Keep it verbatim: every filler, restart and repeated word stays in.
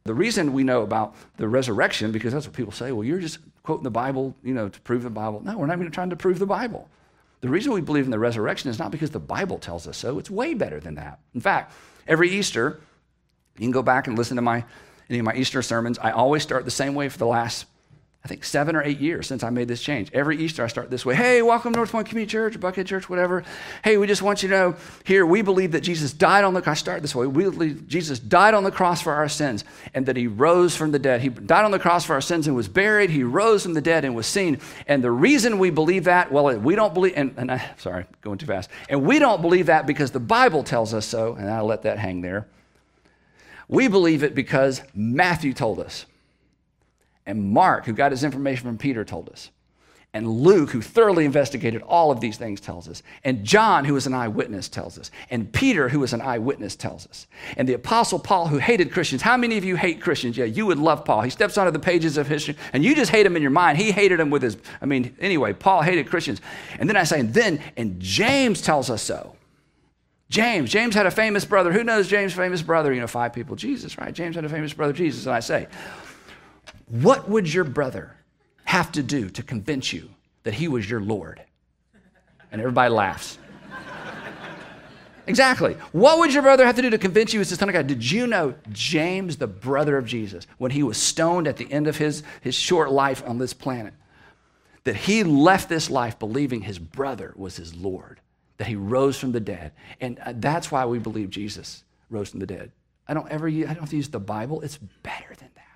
The reason we know about the resurrection, because that's what people say, well, you're just quoting the Bible, you know, to prove the Bible. No, we're not even trying to prove the Bible. The reason we believe in the resurrection is not because the Bible tells us so. It's way better than that. In fact, every Easter, you can go back and listen to my any of my Easter sermons. I always start the same way for the last, I think, seven or eight years since I made this change. Every Easter, I start this way. Hey, welcome to North Point Community Church, Buckhead Church, whatever. Hey, we just want you to know, here, we believe that Jesus died on the, I start this way. We believe Jesus died on the cross for our sins and that he rose from the dead. He died on the cross for our sins and was buried. He rose from the dead and was seen. And the reason we believe that, well, we don't believe, and, and I, sorry, going too fast. And we don't believe that because the Bible tells us so, and I'll let that hang there. We believe it because Matthew told us. And Mark, who got his information from Peter, told us. And Luke, who thoroughly investigated all of these things, tells us. And John, who was an eyewitness, tells us. And Peter, who was an eyewitness, tells us. And the Apostle Paul, who hated Christians. How many of you hate Christians? Yeah, you would love Paul. He steps onto the pages of history, and you just hate him in your mind. He hated him with his, I mean, anyway, Paul hated Christians. And then I say, and then, and James tells us so. James, James had a famous brother. Who knows James' famous brother? You know, five people. Jesus, right? James had a famous brother, Jesus. And I say, what would your brother have to do to convince you that he was your Lord? And everybody laughs. Exactly. What would your brother have to do to convince you he's the Son of God? Did you know James, the brother of Jesus, when he was stoned at the end of his, his short life on this planet, that he left this life believing his brother was his Lord, that he rose from the dead. And that's why we believe Jesus rose from the dead. I don't ever, I don't have to use the Bible. It's better than that.